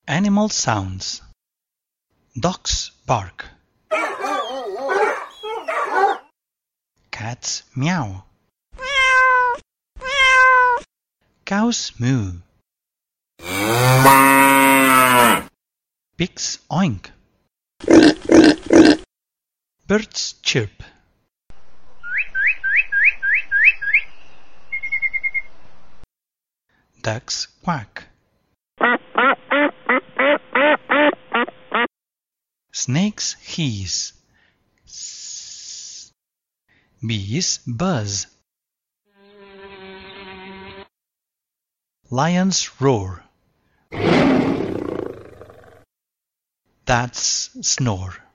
Animal sounds. Dogs bark. Cats meow. Cows moo. Pigs oink. Birds chirp. Ducks quack. Snakes hiss. Bees buzz. Lions roar. Bats snore.